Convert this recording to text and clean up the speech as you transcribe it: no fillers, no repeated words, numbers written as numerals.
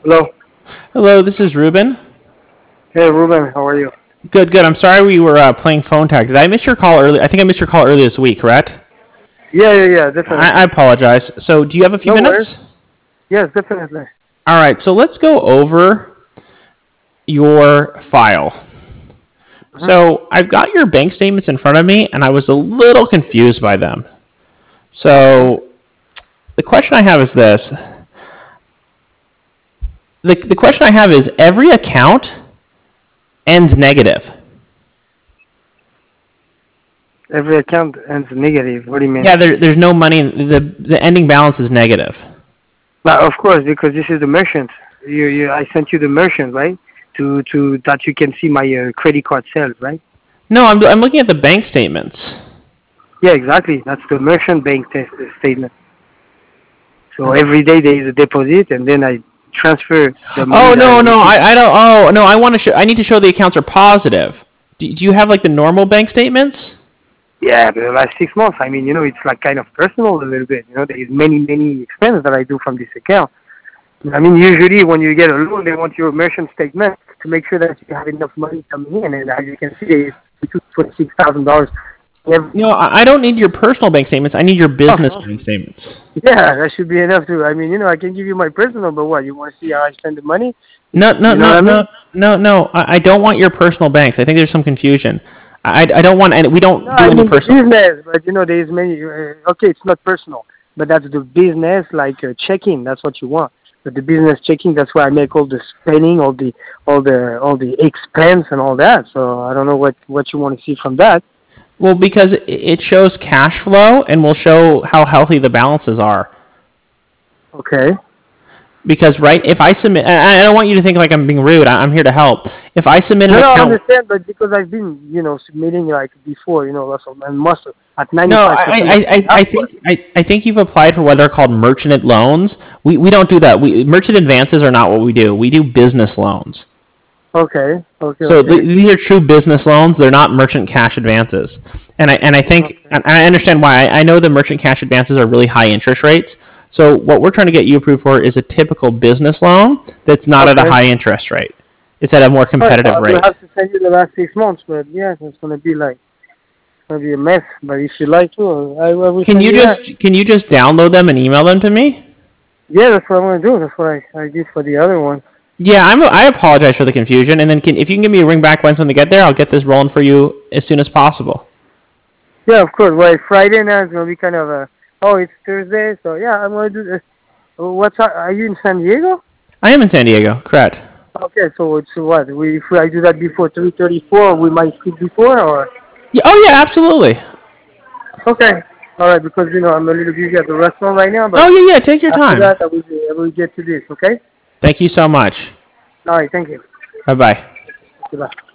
Hello. Hello, this is Ruben. Hey, Ruben. How are you? Good, good. I'm sorry we were playing phone tag. Did I miss your call early? I think I missed your call earlier this week, correct? Yeah, I definitely. apologize. So, do you have a few No worries. minutes? Yes, definitely. All right, so let's go over your file. Mhm. So, I've got your bank statements in front of me, and I was a little confused by them. Okay. So, the question I have is this. The question I have is every account ends negative. Every account ends negative. What do you mean? Yeah, there's no money. The ending balance is negative. But of course, because this is the merchant. I sent you the merchant, right? To that you can see my credit card sales, right? No, I'm looking at the bank statements. Yeah, exactly. That's the merchant bank statement. So every day there is a deposit, and then I transfer the money Oh that I no, no, receive. I don't. Oh no, I want to show. I need to show the accounts are positive. Do you have like the normal bank statements? Yeah, but the last 6 months, I mean, it's like kind of personal a little bit. There is many expenses that I do from this account. I mean, usually when you get a loan, they want your merchant statement to make sure that you have enough money coming in. And as you can see, it's $26,000 every. No, I don't need your personal bank statements. I need your business Oh, bank statements. yeah, that should be enough too. I mean, I can give you my personal, but what? You want to see how I spend the money? No, no, You know what no, I no, mean? no, no. I don't want your personal banks. I think there's some confusion. I don't want any. We No, don't I do any mean the personal. business, but there's many. Okay, it's not personal, but that's the business, like checking. That's what you want. But the business checking, that's where I make all the spending, all the expense and all that. So I don't know what you want to see from that. Well, because it shows cash flow and will show how healthy the balances are. Okay. Because right, if I submit, I don't want you to think like I'm being rude. I'm here to help. If I submit an No, I account. understand, but because I've been, submitting like before, Russell, and most at No, 95% of I that's what. think I think you've applied for what are called merchant loans. We don't do that. Merchant advances are not what we do. We do business loans. Okay, okay, So okay, these are true business loans. They're not merchant cash advances. And I think okay, and I understand why. I know the merchant cash advances are really high interest rates. So what we're trying to get you approved for is a typical business loan that's not at a okay. high interest rate. It's at a more All right, so competitive I will rate. have to send you the last 6 months, but yeah, it's gonna be like gonna be a mess. But if you like to, I will send you that. Can you just download them and email them to me? Yeah, that's what I'm gonna do. That's what I did for the other one. Yeah, I apologize for the confusion. And then if you can give me a ring back once when they get there, I'll get this rolling for you as soon as possible. Yeah, of course. Well, Friday now is gonna be kind of a. Oh, it's Thursday, so yeah, I'm gonna do this. What's up? Are you in San Diego? I am in San Diego, correct? Okay, so it's what? If I do that before 3:34, we might speak before, or Yeah, oh yeah, absolutely. okay. All right, because I'm a little busy at the restaurant right now, but Oh yeah, yeah. Take your after time. that I will get to this. Okay. Thank you so much. All right. Thank you. Bye bye. Goodbye.